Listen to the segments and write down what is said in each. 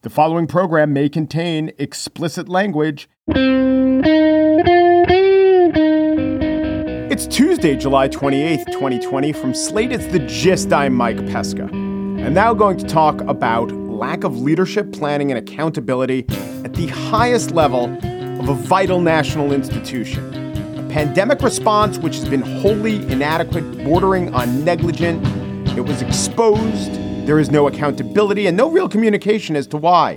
The following program may contain explicit language. It's Tuesday, July 28th, 2020. From Slate, it's The Gist. I'm Mike Pesca. I'm now going to talk about lack of leadership, planning, and accountability at the highest level of a vital national institution. A pandemic response which has been wholly inadequate, bordering on negligent. It was exposed. There is no accountability and no real communication as to why.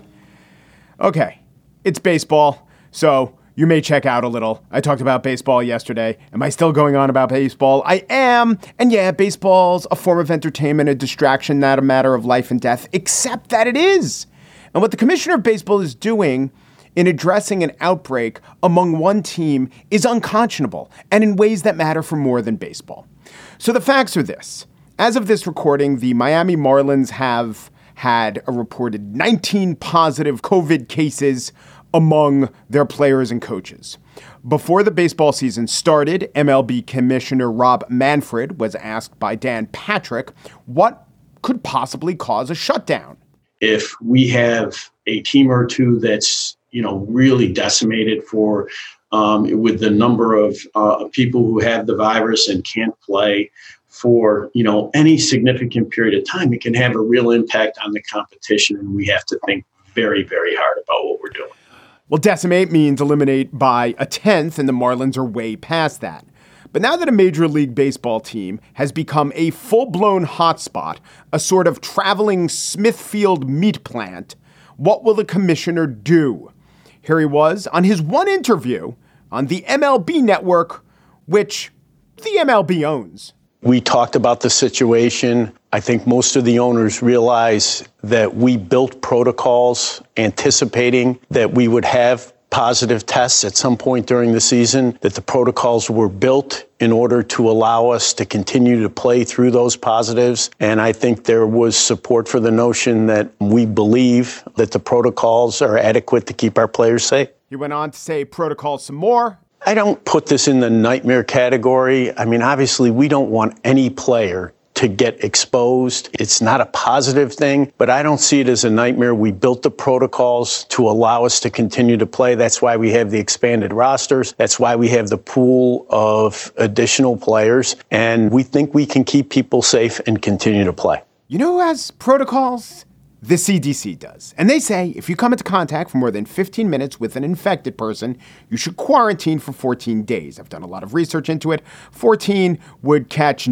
Okay, it's baseball, so you may check out a little. I talked about baseball yesterday. Am I still going on about baseball? I am. And yeah, baseball's a form of entertainment, a distraction, not a matter of life and death, except that it is. And what the commissioner of baseball is doing in addressing an outbreak among one team is unconscionable and in ways that matter for more than baseball. So the facts are this. As of this recording, the Miami Marlins have had a reported 19 positive COVID cases among their players and coaches. Before the baseball season started, MLB Commissioner Rob Manfred was asked by Dan Patrick what could possibly cause a shutdown. If we have a team or two that's, really decimated for with the number of people who have the virus and can't play for, any significant period of time, it can have a real impact on the competition. And we have to think very, very hard about what we're doing. Well, decimate means eliminate by a tenth, and the Marlins are way past that. But now that a Major League Baseball team has become a full-blown hotspot, a sort of traveling Smithfield meat plant, what will the commissioner do? Here he was on his one interview on the MLB network, which the MLB owns. We talked about the situation. I think most of the owners realize that we built protocols anticipating that we would have positive tests at some point during the season, that the protocols were built in order to allow us to continue to play through those positives. And I think there was support for the notion that we believe that the protocols are adequate to keep our players safe. He went on to say protocols some more. I don't put this in the nightmare category. I mean, obviously, we don't want any player to get exposed. It's not a positive thing, but I don't see it as a nightmare. We built the protocols to allow us to continue to play. That's why we have the expanded rosters. That's why we have the pool of additional players. And we think we can keep people safe and continue to play. You know who has protocols? The CDC does. And they say if you come into contact for more than 15 minutes with an infected person, you should quarantine for 14 days. I've done a lot of research into it. 14 would catch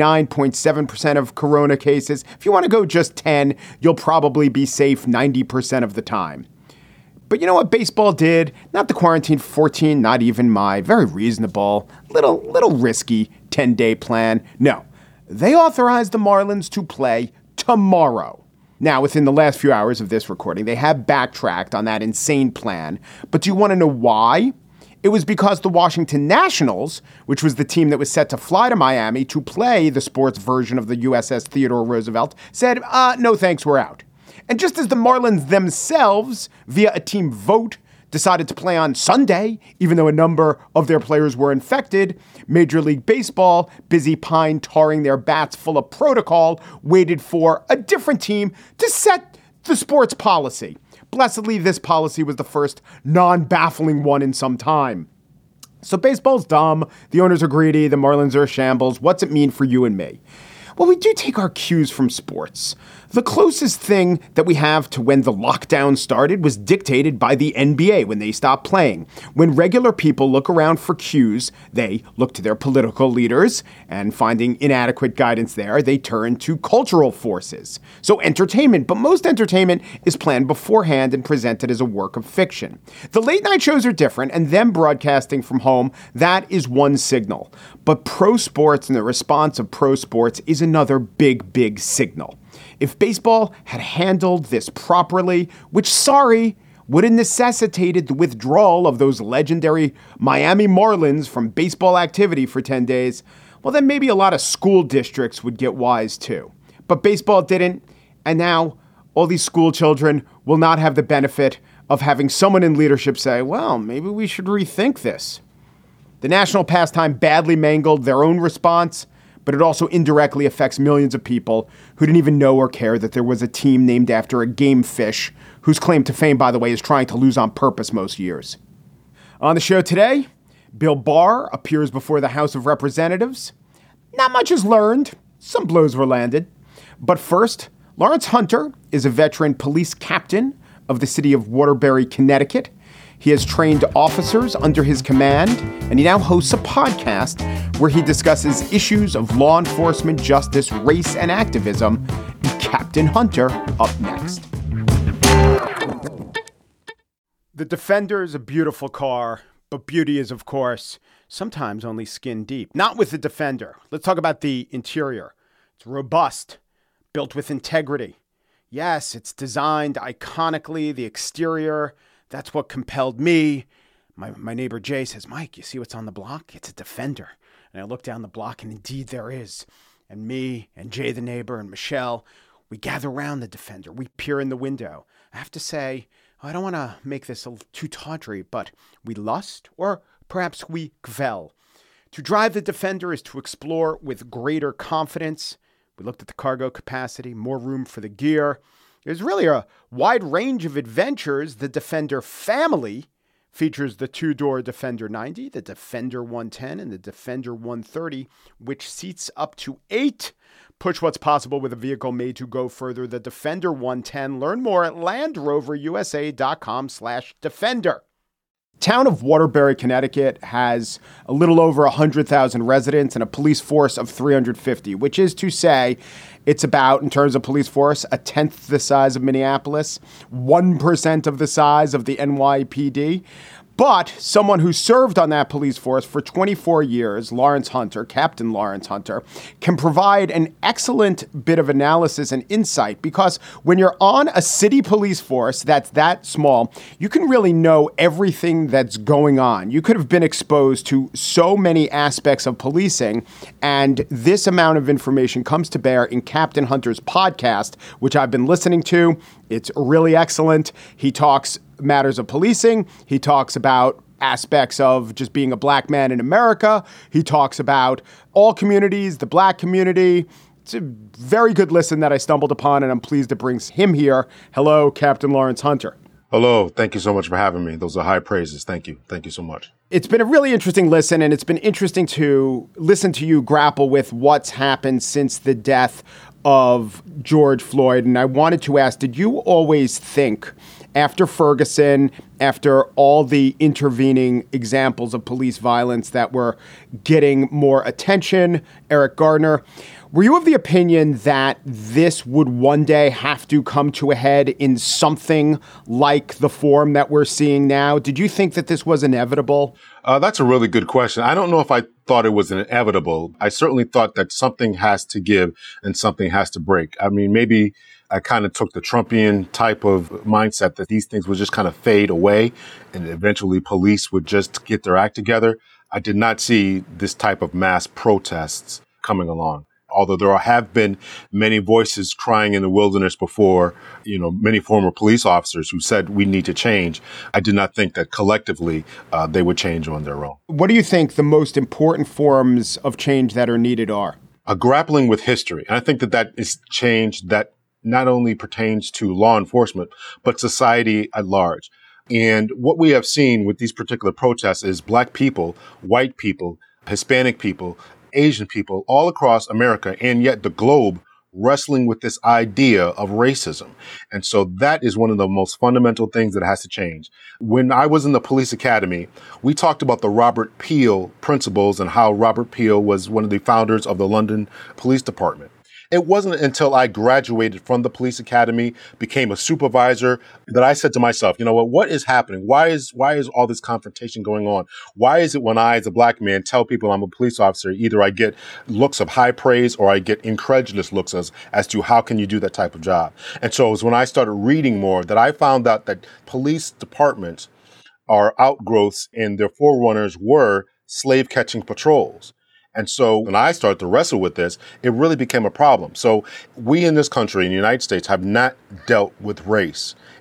99.7% of corona cases. If you want to go just 10, you'll probably be safe 90% of the time. But you know what baseball did? Not the quarantine for 14, not even my very reasonable, little risky 10-day plan. No, they authorized the Marlins to play tomorrow. Now, within the last few hours of this recording, they have backtracked on that insane plan. But do you want to know why? It was because the Washington Nationals, which was the team that was set to fly to Miami to play the sports version of the USS Theodore Roosevelt, said, no thanks, we're out. And just as the Marlins themselves, via a team vote, decided to play on Sunday, even though a number of their players were infected, Major League Baseball, busy pine-tarring their bats full of protocol, waited for a different team to set the sports policy. Blessedly, this policy was the first non-baffling one in some time. So baseball's dumb, the owners are greedy, the Marlins are a shambles. What's it mean for you and me? Well, we do take our cues from sports. The closest thing that we have to when the lockdown started was dictated by the NBA when they stopped playing. When regular people look around for cues, they look to their political leaders, and finding inadequate guidance there, they turn to cultural forces. So entertainment, but most entertainment is planned beforehand and presented as a work of fiction. The late night shows are different, and them broadcasting from home, that is one signal. But pro sports and the response of pro sports is another big, big signal. If baseball had handled this properly, which, would have necessitated the withdrawal of those legendary Miami Marlins from baseball activity for 10 days, well, then maybe a lot of school districts would get wise too. But baseball didn't, and now all these school children will not have the benefit of having someone in leadership say, well, maybe we should rethink this. The national pastime badly mangled their own response, but it also indirectly affects millions of people who didn't even know or care that there was a team named after a game fish whose claim to fame, by the way, is trying to lose on purpose most years. On the show today, Bill Barr appears before the House of Representatives. Not much is learned. Some blows were landed. But first, Lawrence Hunter is a veteran police captain of the city of Waterbury, Connecticut. He has trained officers under his command, and he now hosts a podcast where he discusses issues of law enforcement, justice, race, and activism. Captain Hunter up next. The Defender is a beautiful car, but beauty is, of course, sometimes only skin deep. Not with the Defender. Let's talk about the interior. It's robust, built with integrity. Yes, it's designed iconically. The exterior, that's what compelled me. My neighbor Jay says, Mike, you see what's on the block? It's a Defender. And I look down the block, and indeed there is. And me and Jay, the neighbor, and Michelle, we gather around the Defender. We peer in the window. I have to say, I don't want to make this too tawdry, but we lust, or perhaps we kvel. To drive the Defender is to explore with greater confidence. We looked at the cargo capacity, more room for the gear. There's really a wide range of adventures. The Defender family features the two-door Defender 90, the Defender 110, and the Defender 130, which seats up to 8. Push what's possible with a vehicle made to go further. The Defender 110. Learn more at LandRoverUSA.com/Defender. Town of Waterbury, Connecticut has a little over 100,000 residents and a police force of 350, which is to say it's about, in terms of police force, a tenth the size of Minneapolis, 1% of the size of the NYPD. But someone who served on that police force for 24 years, Lawrence Hunter, Captain Lawrence Hunter, can provide an excellent bit of analysis and insight, because when you're on a city police force that's that small, you can really know everything that's going on. You could have been exposed to so many aspects of policing, and this amount of information comes to bear in Captain Hunter's podcast, which I've been listening to. It's really excellent. He talks matters of policing. He talks about aspects of just being a black man in America. He talks about all communities, the black community. It's a very good listen that I stumbled upon, and I'm pleased to bring him here. Hello, Captain Lawrence Hunter. Hello. Thank you so much for having me. Those are high praises. Thank you. Thank you so much. It's been a really interesting listen, and it's been interesting to listen to you grapple with what's happened since the death of George Floyd. And I wanted to ask, did you always think, after Ferguson, after all the intervening examples of police violence that were getting more attention, Eric Gardner, were you of the opinion that this would one day have to come to a head in something like the form that we're seeing now? Did you think that this was inevitable? That's a really good question. I don't know if I thought it was inevitable. I certainly thought that something has to give and something has to break. I mean, maybe I kind of took the Trumpian type of mindset that these things would just kind of fade away and eventually police would just get their act together. I did not see this type of mass protests coming along. Although there have been many voices crying in the wilderness before, many former police officers who said we need to change, I did not think that collectively they would change on their own. What do you think the most important forms of change that are needed are? Grappling with history. And I think that is change that not only pertains to law enforcement, but society at large. And what we have seen with these particular protests is Black people, white people, Hispanic people, Asian people all across America and yet the globe wrestling with this idea of racism. And so that is one of the most fundamental things that has to change. When I was in the police academy, we talked about the Robert Peel principles and how Robert Peel was one of the founders of the London Police Department. It wasn't until I graduated from the police academy, became a supervisor, that I said to myself, what is happening? Why is all this confrontation going on? Why is it when I, as a Black man, tell people I'm a police officer, either I get looks of high praise or I get incredulous looks as to how can you do that type of job? And so it was when I started reading more that I found out that police departments are outgrowths and their forerunners were slave catching patrols. And so when I started to wrestle with this, it really became a problem. So we in this country, in the United States, have not dealt with race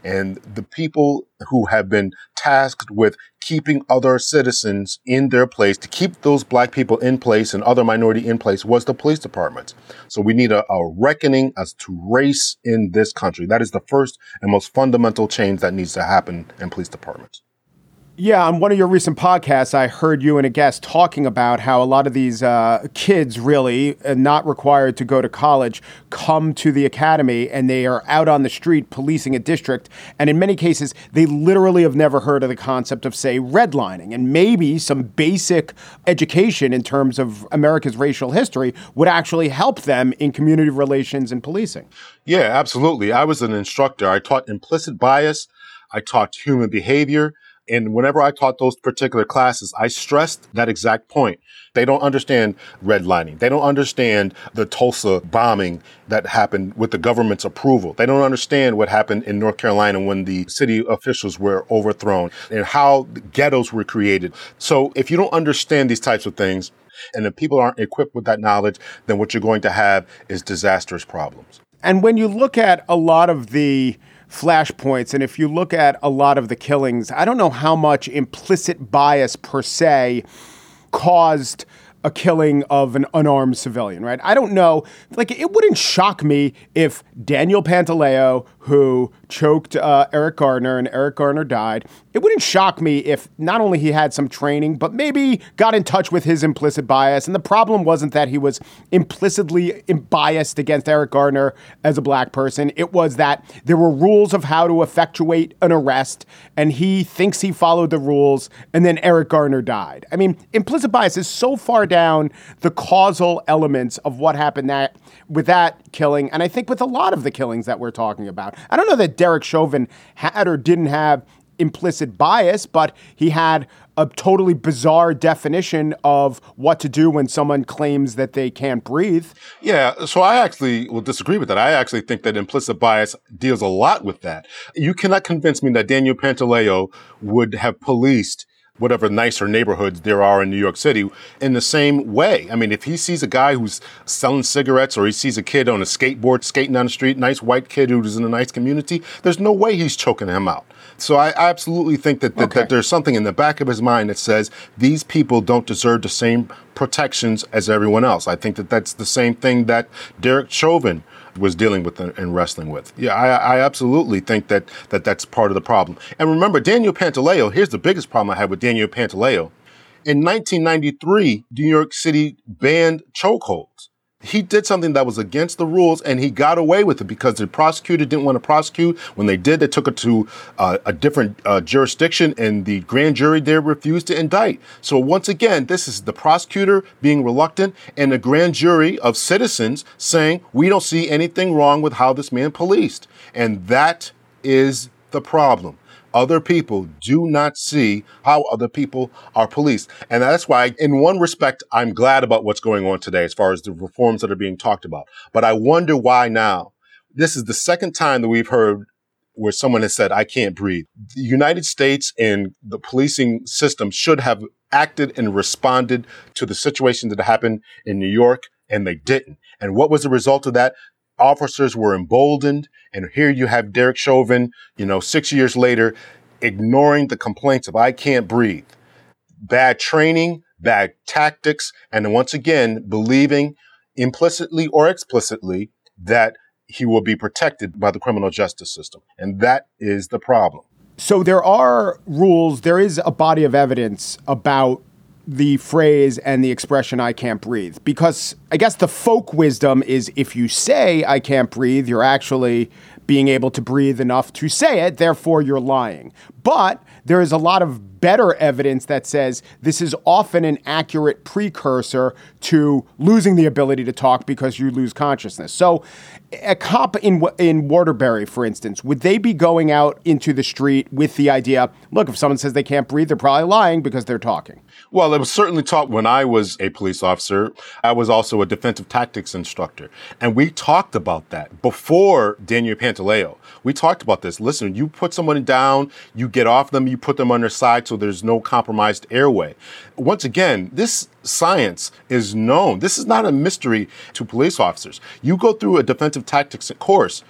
And the people who have been tasked with keeping other citizens in their place, to keep those black people in place and other minority in place, was the police department. So we need a reckoning as to race in this country. That is the first and most fundamental change that needs to happen in police departments. Yeah, on one of your recent podcasts, I heard you and a guest talking about how a lot of these kids really not required to go to college come to the academy and they are out on the street policing a district. And in many cases, they literally have never heard of the concept of, say, redlining. And maybe some basic education in terms of America's racial history would actually help them in community relations and policing. Yeah, absolutely. I was an instructor. I taught implicit bias. I taught human behavior. And whenever I taught those particular classes, I stressed that exact point. They don't understand redlining. They don't understand the Tulsa bombing that happened with the government's approval. They don't understand what happened in North Carolina when the city officials were overthrown and how ghettos were created. So if you don't understand these types of things, and if people aren't equipped with that knowledge, then what you're going to have is disastrous problems. And when you look at a lot of the flashpoints, and if you look at a lot of the killings, I don't know how much implicit bias per se caused a killing of an unarmed civilian, right? I don't know. Like, it wouldn't shock me if Daniel Pantaleo, who choked Eric Garner and Eric Garner died, it wouldn't shock me if not only he had some training, but maybe got in touch with his implicit bias. And the problem wasn't that he was implicitly biased against Eric Garner as a black person. It was that there were rules of how to effectuate an arrest, and he thinks he followed the rules, and then Eric Garner died. I mean, implicit bias is so far down the causal elements of what happened with that killing, and I think with a lot of the killings that we're talking about. I don't know that Derek Chauvin had or didn't have implicit bias, but he had a totally bizarre definition of what to do when someone claims that they can't breathe. Yeah, so I actually will disagree with that. I actually think that implicit bias deals a lot with that. You cannot convince me that Daniel Pantaleo would have policed whatever nicer neighborhoods there are in New York City in the same way. I mean, if he sees a guy who's selling cigarettes or he sees a kid on a skateboard skating down the street, nice white kid who's in a nice community, there's no way he's choking him out. So I absolutely think that there's something in the back of his mind that says these people don't deserve the same protections as everyone else. I think that that's the same thing that Derek Chauvin was dealing with and wrestling with. Yeah, I absolutely think that that's part of the problem. And remember, Daniel Pantaleo, here's the biggest problem I had with Daniel Pantaleo. In 1993, New York City banned chokeholds. He did something that was against the rules, and he got away with it because the prosecutor didn't want to prosecute. When they did, they took it to a different jurisdiction, and the grand jury there refused to indict. So once again, this is the prosecutor being reluctant and a grand jury of citizens saying, we don't see anything wrong with how this man policed. And that is the problem. Other people do not see how other people are policed. And that's why, in one respect, I'm glad about what's going on today as far as the reforms that are being talked about. But I wonder why now. This is the second time that we've heard where someone has said, I can't breathe. The United States and the policing system should have acted and responded to the situation that happened in New York, and they didn't. And what was the result of that? Officers were emboldened, and here you have Derek Chauvin, 6 years later, ignoring the complaints of I can't breathe. Bad training, bad tactics, and once again, believing implicitly or explicitly that he will be protected by the criminal justice system. And that is the problem. So there are rules, there is a body of evidence about the phrase and the expression, I can't breathe, because I guess the folk wisdom is if you say I can't breathe, you're actually being able to breathe enough to say it, therefore you're lying. But there is a lot of better evidence that says this is often an accurate precursor to losing the ability to talk because you lose consciousness. So a cop in Waterbury, for instance, would they be going out into the street with the idea, look, if someone says they can't breathe, they're probably lying because they're talking? Well, it was certainly taught when I was a police officer. I was also a defensive tactics instructor. And we talked about that before Daniel Pantaleo. We talked about this. Listen, you put someone down, you get off them, you put them on their side so there's no compromised airway. Once again, this science is known. This is not a mystery to police officers. You go through a defensive tactics course,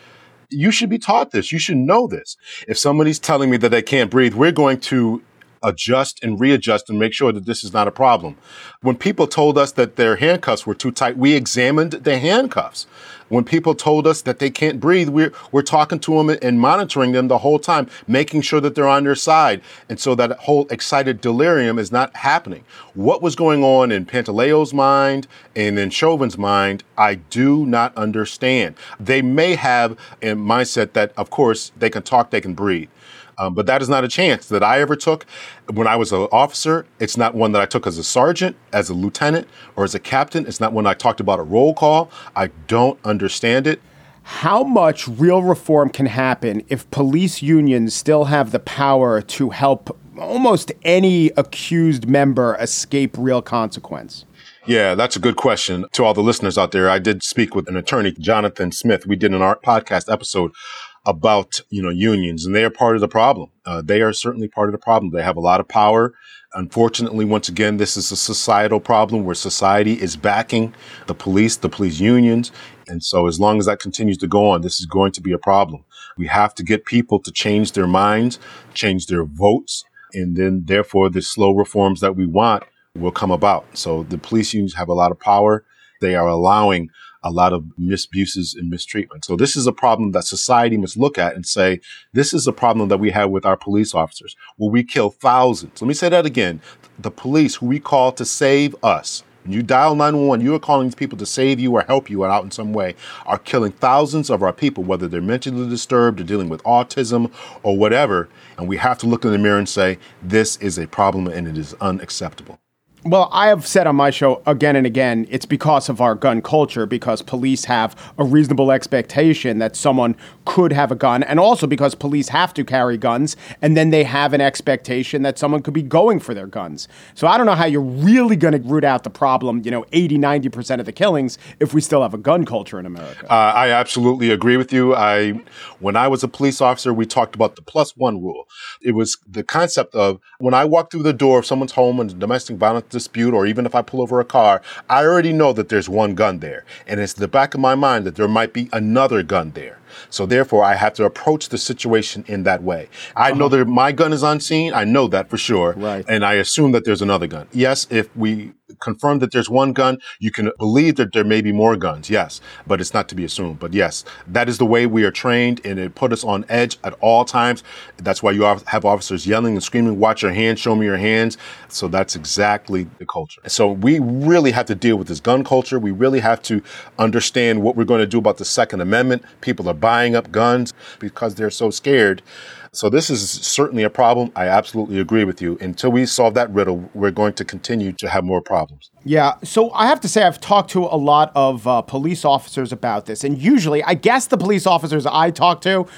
You should be taught this. You should know this. If somebody's telling me that they can't breathe, we're going to adjust and readjust and make sure that this is not a problem. When people told us that their handcuffs were too tight, we examined the handcuffs. When people told us that they can't breathe, we're talking to them and monitoring them the whole time, making sure that they're on their side. And so that whole excited delirium is not happening. What was going on in Pantaleo's mind and in Chauvin's mind, I do not understand. They may have a mindset that, of course, they can talk, they can breathe. But that is not a chance that I ever took when I was an officer. It's not one that I took as a sergeant, as a lieutenant, or as a captain. It's not one I talked about a roll call. I don't understand it. How much real reform can happen if police unions still have the power to help almost any accused member escape real consequence? Yeah, that's a good question. To all the listeners out there, I did speak with an attorney, Jonathan Smith. We did an art podcast episode about, unions, and they are part of the problem. They are certainly part of the problem. They have a lot of power. Unfortunately, once again, this is a societal problem where society is backing the police unions. And so as long as that continues to go on, this is going to be a problem. We have to get people to change their minds, change their votes, and then therefore the slow reforms that we want will come about. So the police unions have a lot of power. They are allowing a lot of misuses and mistreatment. So this is a problem that society must look at and say, this is a problem that we have with our police officers, where we kill thousands. Let me say that again. The police who we call to save us. When you dial 911, you are calling these people to save you or help you out in some way, are killing thousands of our people, whether they're mentally disturbed or dealing with autism or whatever. And we have to look in the mirror and say, this is a problem and it is unacceptable. Well, I have said on my show again and again, it's because of our gun culture, because police have a reasonable expectation that someone could have a gun, and also because police have to carry guns, and then they have an expectation that someone could be going for their guns. So I don't know how you're really going to root out the problem, 80, 90% of the killings if we still have a gun culture in America. I absolutely agree with you. When I was a police officer, we talked about the +1 rule. It was the concept of when I walk through the door of someone's home and domestic violence dispute, or even if I pull over a car, I already know that there's one gun there. And it's in the back of my mind that there might be another gun there. So therefore, I have to approach the situation in that way. I know that my gun is on scene. I know that for sure. Right. And I assume that there's another gun. Yes, if we confirm that there's one gun, you can believe that there may be more guns. Yes, but it's not to be assumed. But yes, that is the way we are trained, and it put us on edge at all times. That's why you have officers yelling and screaming, watch your hands, show me your hands. So that's exactly the culture. So we really have to deal with this gun culture. We really have to understand what we're going to do about the Second Amendment. People are buying up guns because they're so scared. So this is certainly a problem. I absolutely agree with you. Until we solve that riddle, we're going to continue to have more problems. Yeah. So I have to say, I've talked to a lot of police officers about this. And usually, I guess the police officers I talk to,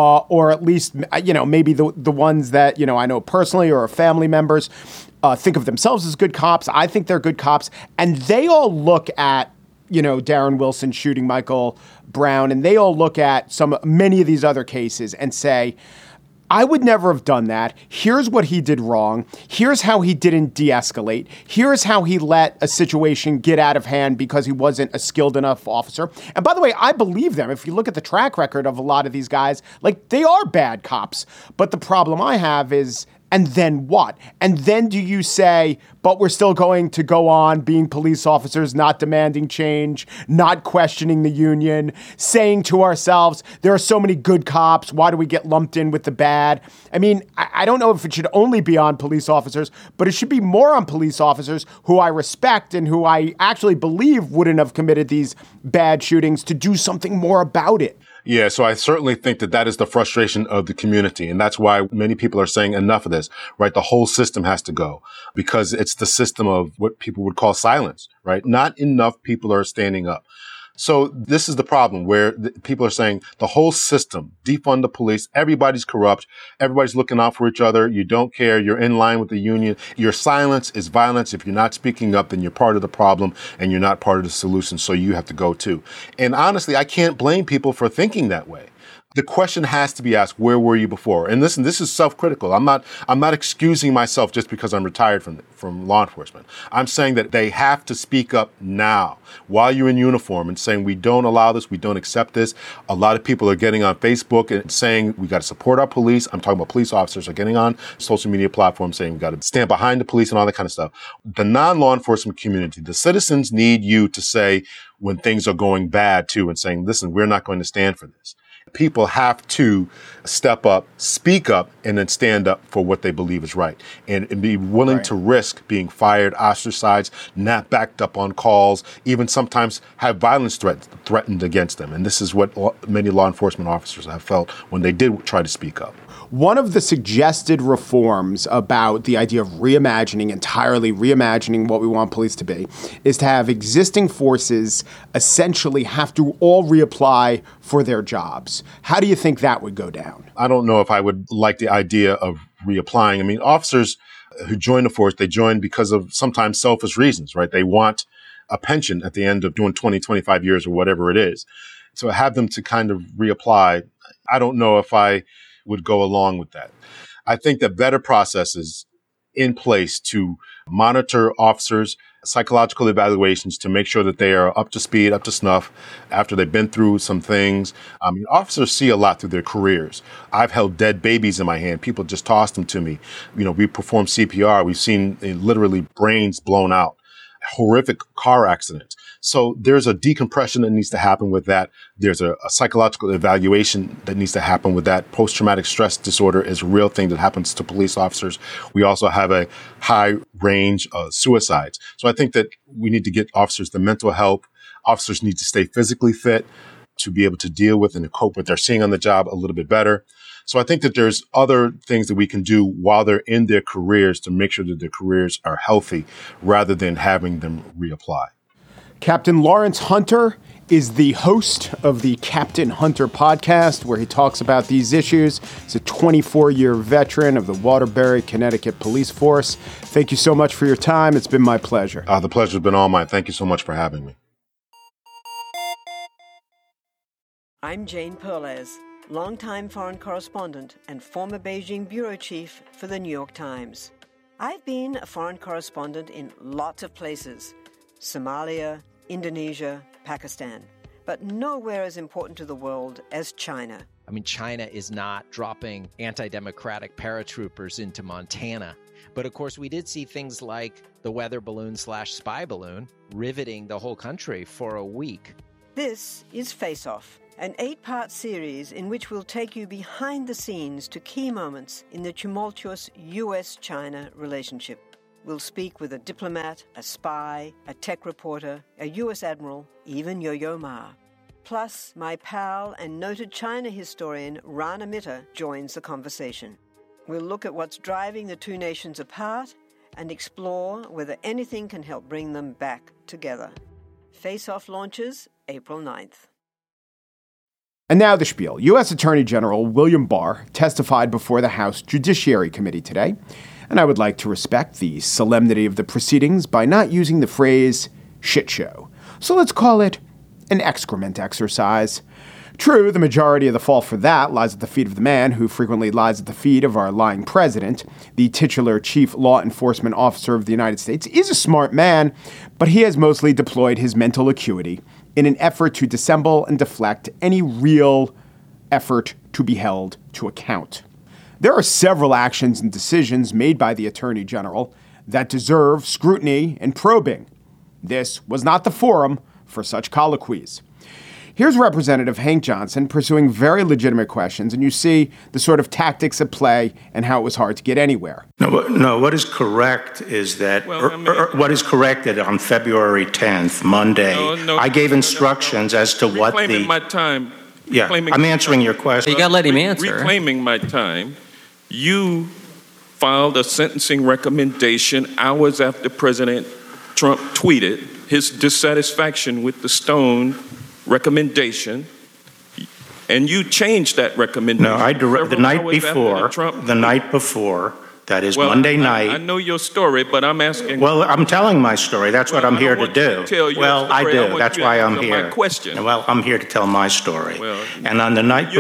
or at least, maybe the ones that, I know personally or family members, think of themselves as good cops. I think they're good cops. And they all look at, Darren Wilson shooting Michael Brown, and they all look at many of these other cases and say, I would never have done that. Here's what he did wrong. Here's how he didn't de-escalate. Here's how he let a situation get out of hand because he wasn't a skilled enough officer. And by the way, I believe them. If you look at the track record of a lot of these guys, they are bad cops. But the problem I have is, and then what? And then do you say, but we're still going to go on being police officers, not demanding change, not questioning the union, saying to ourselves, there are so many good cops. Why do we get lumped in with the bad? I mean, I don't know if it should only be on police officers, but it should be more on police officers who I respect and who I actually believe wouldn't have committed these bad shootings to do something more about it. Yeah, so I certainly think that is the frustration of the community. And that's why many people are saying enough of this, right? The whole system has to go because it's the system of what people would call silence, right? Not enough people are standing up. So this is the problem where people are saying the whole system, defund the police, everybody's corrupt, everybody's looking out for each other, you don't care, you're in line with the union. Your silence is violence. If you're not speaking up, then you're part of the problem and you're not part of the solution, so you have to go too. And honestly, I can't blame people for thinking that way. the question has to be asked, where were you before? And listen, this is self-critical. I'm not excusing myself just because I'm retired from law enforcement. I'm saying that they have to speak up now while you're in uniform and saying, we don't allow this, we don't accept this. A lot of people are getting on Facebook and saying, we got to support our police. I'm talking about police officers are getting on social media platforms saying we got to stand behind the police and all that kind of stuff. The non-law enforcement community, the citizens need you to say when things are going bad too and saying, listen, we're not going to stand for this. People have to step up, speak up, and then stand up for what they believe is right. And be willing to risk being fired, ostracized, not backed up on calls, even sometimes have violence threatened against them. And this is what many law enforcement officers have felt when they did try to speak up. One of the suggested reforms about the idea of entirely reimagining what we want police to be, is to have existing forces essentially have to all reapply for their jobs. How do you think that would go down? I don't know if I would like the idea of reapplying. I mean, officers who join the force, they join because of sometimes selfish reasons, right? They want a pension at the end of doing 20, 25 years or whatever it is. So have them to kind of reapply. I don't know if I would go along with that. I think that better processes in place to monitor officers, psychological evaluations to make sure that they are up to speed, up to snuff after they've been through some things. I mean, officers see a lot through their careers. I've held dead babies in my hand. People just tossed them to me. You know, we perform CPR. We've seen literally brains blown out, horrific car accidents. So there's a decompression that needs to happen with that. There's a psychological evaluation that needs to happen with that. Post-traumatic stress disorder is a real thing that happens to police officers. We also have a high range of suicides. So I think that we need to get officers the mental help. Officers need to stay physically fit to be able to deal with and to cope with what they're seeing on the job a little bit better. So I think that there's other things that we can do while they're in their careers to make sure that their careers are healthy rather than having them reapply. Captain Lawrence Hunter is the host of the Captain Hunter podcast, where he talks about these issues. He's a 24-year veteran of the Waterbury, Connecticut Police Force. Thank you so much for your time. It's been my pleasure. The pleasure's been all mine. Thank you so much for having me. I'm Jane Perlez, longtime foreign correspondent and former Beijing bureau chief for the New York Times. I've been a foreign correspondent in lots of places: Somalia, Indonesia, Pakistan, but nowhere as important to the world as China. I mean, China is not dropping anti-democratic paratroopers into Montana. But of course, we did see things like the weather balloon/spy balloon riveting the whole country for a week. This is Face Off, an 8-part series in which we'll take you behind the scenes to key moments in the tumultuous U.S.-China relationship. We'll speak with a diplomat, a spy, a tech reporter, a U.S. admiral, even Yo-Yo Ma. Plus, my pal and noted China historian Rana Mitter joins the conversation. We'll look at what's driving the two nations apart and explore whether anything can help bring them back together. Face Off launches April 9th. And now the spiel. U.S. Attorney General William Barr testified before the House Judiciary Committee today. And I would like to respect the solemnity of the proceedings by not using the phrase shit show. So let's call it an excrement exercise. True, the majority of the fault for that lies at the feet of the man who frequently lies at the feet of our lying president. The titular chief law enforcement officer of the United States is a smart man, but he has mostly deployed his mental acuity in an effort to dissemble and deflect any real effort to be held to account. There are several actions and decisions made by the Attorney General that deserve scrutiny and probing. This was not the forum for such colloquies. Here's Representative Hank Johnson pursuing very legitimate questions, and you see the sort of tactics at play and how it was hard to get anywhere. No, what is correct is that, what is corrected on February 10th, Monday, I gave instructions as to what the... Reclaiming my time. Yeah, I'm answering your question. You got to let him answer. Reclaiming my time. You filed a sentencing recommendation hours after President Trump tweeted his dissatisfaction with the Stone recommendation, and you changed that recommendation. No, the night before, That is Monday night. I know your story, but I'm asking. Well, I'm telling my story. That's what I'm here to do. Well, I do. That's why I'm here. My question. Well, I'm here to tell my story. Well, and on the night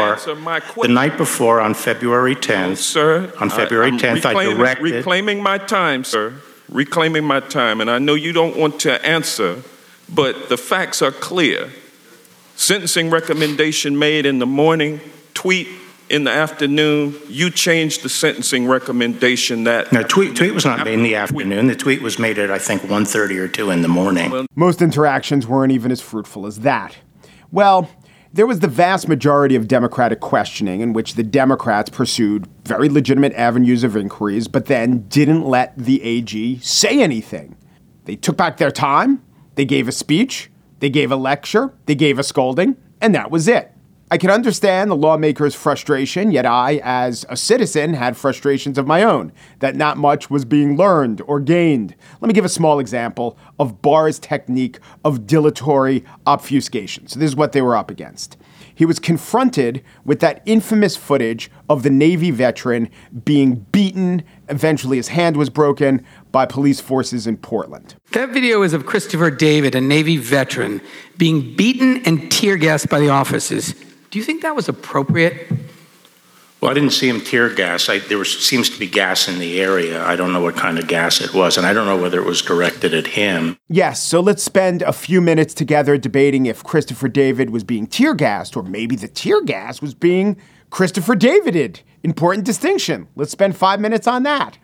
before, on February 10th, sir, on February 10th, I directed. Reclaiming my time, sir. Reclaiming my time, and I know you don't want to answer, but the facts are clear. Sentencing recommendation made in the morning, tweet in the afternoon. You changed the sentencing recommendation that... No, tweet was not made in the afternoon. The tweet was made at, I think, 1:30 or 2 in the morning. Most interactions weren't even as fruitful as that. Well, there was the vast majority of Democratic questioning in which the Democrats pursued very legitimate avenues of inquiries, but then didn't let the AG say anything. They took back their time, they gave a speech, they gave a lecture, they gave a scolding, and that was it. I can understand the lawmakers' frustration, yet I, as a citizen, had frustrations of my own, that not much was being learned or gained. Let me give a small example of Barr's technique of dilatory obfuscation. So this is what they were up against. He was confronted with that infamous footage of the Navy veteran being beaten. Eventually, his hand was broken by police forces in Portland. That video is of Christopher David, a Navy veteran, being beaten and tear gassed by the officers. Do you think that was appropriate? Well, I didn't see him tear gas. There seems to be gas in the area. I don't know what kind of gas it was, and I don't know whether it was directed at him. Yes, so let's spend a few minutes together debating if Christopher David was being tear gassed, or maybe the tear gas was being Christopher Davided. Important distinction. Let's spend 5 minutes on that.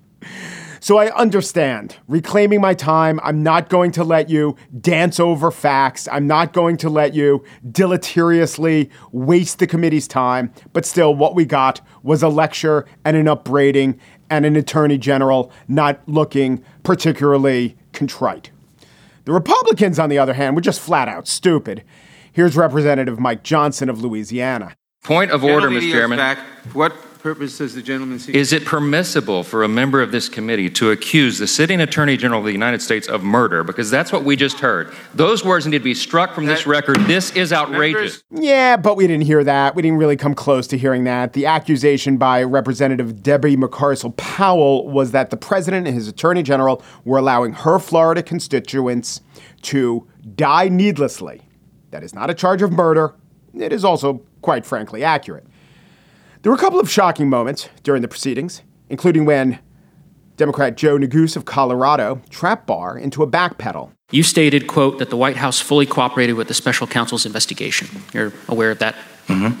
So I understand. Reclaiming my time, I'm not going to let you dance over facts. I'm not going to let you deleteriously waste the committee's time. But still, what we got was a lecture and an upbraiding and an attorney general not looking particularly contrite. The Republicans, on the other hand, were just flat out stupid. Here's Representative Mike Johnson of Louisiana. Point of order, Mr. Chairman. Back. What purpose does the gentleman seek? Is it permissible for a member of this committee to accuse the sitting Attorney General of the United States of murder? Because that's what we just heard. Those words need to be struck from this record. This is outrageous. Yeah, but we didn't hear that. We didn't really come close to hearing that. The accusation by Representative Debbie McCarsell Powell was that the president and his attorney general were allowing her Florida constituents to die needlessly. That is not a charge of murder. It is also, quite frankly, accurate. There were a couple of shocking moments during the proceedings, including when Democrat Joe Neguse of Colorado trapped Barr into a backpedal. You stated, quote, that the White House fully cooperated with the special counsel's investigation. You're aware of that? Mm-hmm.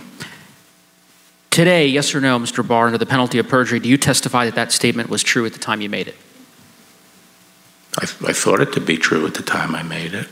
Today, yes or no, Mr. Barr, under the penalty of perjury, do you testify that that statement was true at the time you made it? I thought it to be true at the time I made it.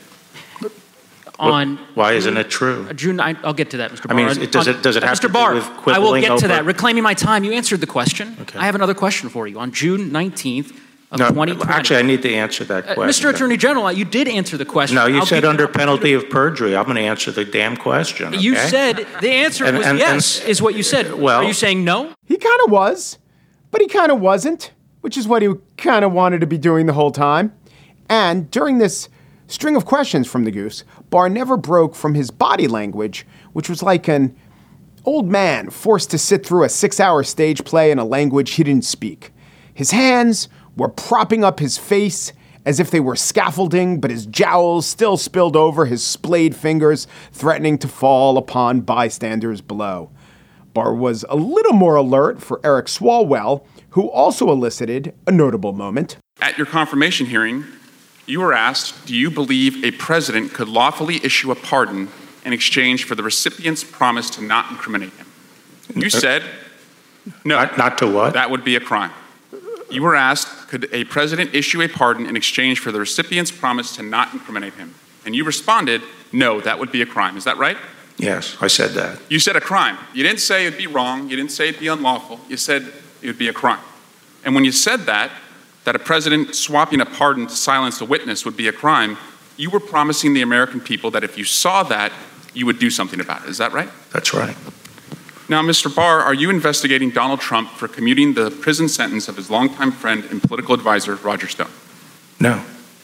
Why isn't it true? June 9th, I'll get to that, Mr. Barr. I mean, does it have Mr. to Barr, do with quibbling? I will get to over... that. Reclaiming my time. You answered the question. Okay. I have another question for you. On June 19th of 2020. Actually, I need to answer that question. Mr. Attorney General, you did answer the question. No, you said under penalty of perjury. I'm going to answer the damn question. Okay? You said the answer was yes, is what you said. Well, are you saying no? He kind of was, but he kind of wasn't, which is what he kind of wanted to be doing the whole time. And during this string of questions from Neguse, Barr never broke from his body language, which was like an old man forced to sit through a 6-hour stage play in a language he didn't speak. His hands were propping up his face as if they were scaffolding, but his jowls still spilled over his splayed fingers, threatening to fall upon bystanders below. Barr was a little more alert for Eric Swalwell, who also elicited a notable moment. At your confirmation hearing, you were asked, do you believe a president could lawfully issue a pardon in exchange for the recipient's promise to not incriminate him? You said, no. Not to what? That would be a crime. You were asked, could a president issue a pardon in exchange for the recipient's promise to not incriminate him? And you responded, no, that would be a crime. Is that right? Yes, I said that. You said a crime. You didn't say it'd be wrong. You didn't say it'd be unlawful. You said it would be a crime. And when you said that a president swapping a pardon to silence a witness would be a crime, you were promising the American people that if you saw that, you would do something about it. Is that right? That's right. Now, Mr. Barr, are you investigating Donald Trump for commuting the prison sentence of his longtime friend and political advisor, Roger Stone? No.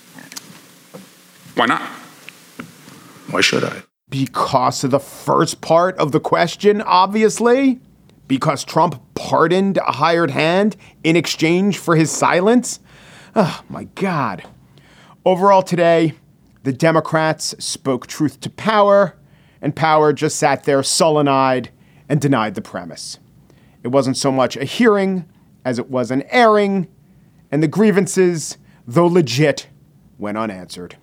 Why not? Why should I? Because of the first part of the question, obviously. because Trump pardoned a hired hand in exchange for his silence? Oh, my God. Overall today, the Democrats spoke truth to power, and power just sat there sullen-eyed and denied the premise. It wasn't so much a hearing as it was an airing, and the grievances, though legit, went unanswered.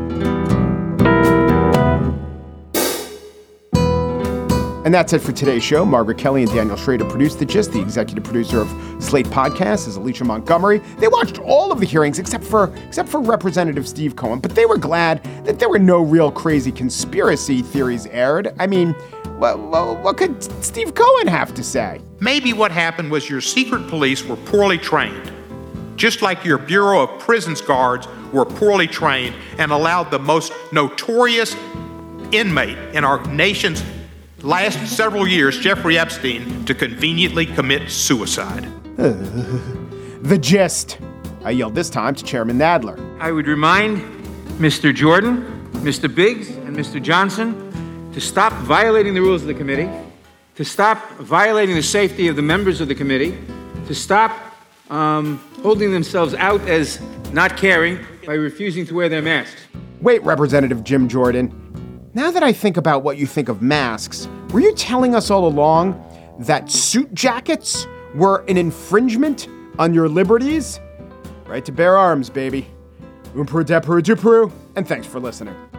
And that's it for today's show. Margaret Kelly and Daniel Schrader produced The Gist. The executive producer of Slate Podcasts is Alicia Montgomery. They watched all of the hearings except for Representative Steve Cohen, but they were glad that there were no real crazy conspiracy theories aired. I mean, what could Steve Cohen have to say? Maybe what happened was your secret police were poorly trained, just like your Bureau of Prisons guards were poorly trained and allowed the most notorious inmate in our nation's last several years, Jeffrey Epstein, to conveniently commit suicide. The Gist. I yield this time to Chairman Nadler. I would remind Mr. Jordan, Mr. Biggs, and Mr. Johnson to stop violating the rules of the committee, to stop violating the safety of the members of the committee, to stop holding themselves out as not caring by refusing to wear their masks. Wait, Representative Jim Jordan. Now that I think about what you think of masks, were you telling us all along that suit jackets were an infringement on your liberties? Right to bear arms, baby. Peru, and thanks for listening.